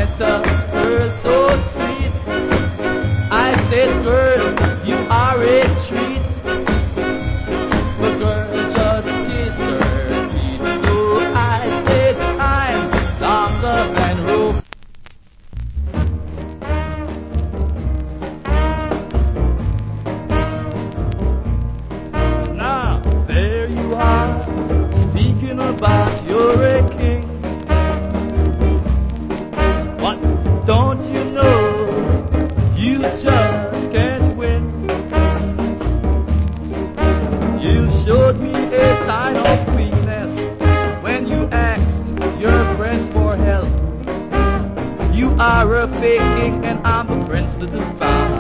met a girl so sweet. I said, girl, you are a treat. The girl just kissed her teeth. So I said, I'm longer than rope. Now, there you are, speaking about you're a king. What don't you know? You just can't win. You showed me a sign of weakness when you asked your friends for help. You are a fake king and I'm the prince to the spout.